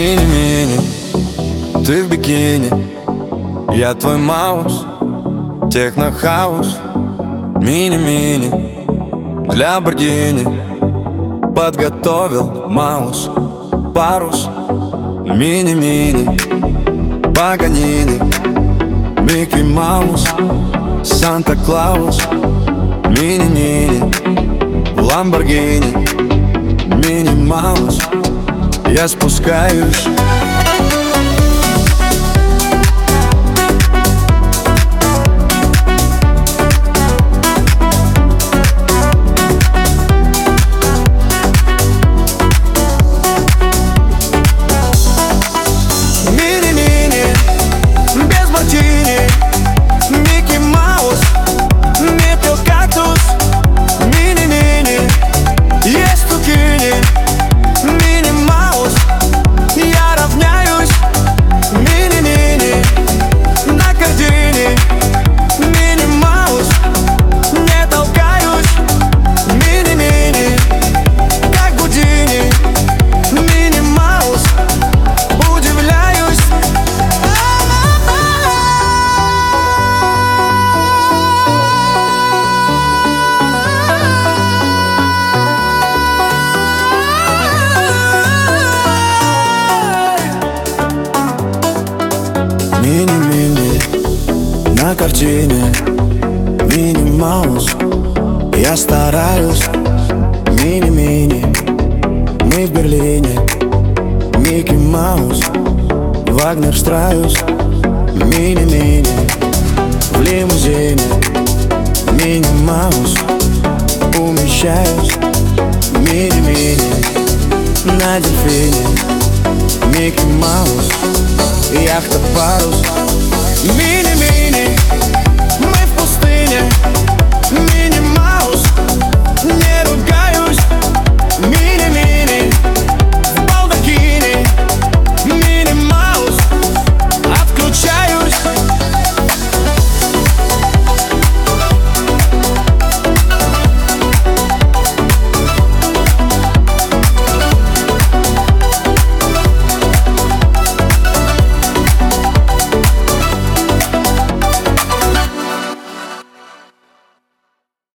Мини-мини, ты в бикини, я твой Маус, техно-хаус. Мини-мини, для Боргини подготовил Маус парус. Мини-мини, Паганини, Микки Маус, Санта-Клаус. Мини-мини, Ламборгини, Мини-Маус. Я спускаюсь. Мини-мини, без мартини, Микки Маус, не пил кактус. Мини-мини, есть цукини. Мини-Маус, я равняюсь. Мини-мини, на картине. Мини-Маус, не толкаюсь. Мини-мини, как Гудини. Мини-Маус, удивляюсь. Мини-мини, на картине. Мини-Маус, я стараюсь. Мини-мини, мы в Берлине. Микки Маус, Вагнер Страус. Мини-мини, в лимузине. Мини-Маус, умещаюсь. Мини-мини, на дельфине. Микки Маус, яхта парус. Мини-мини, мы в пустыне.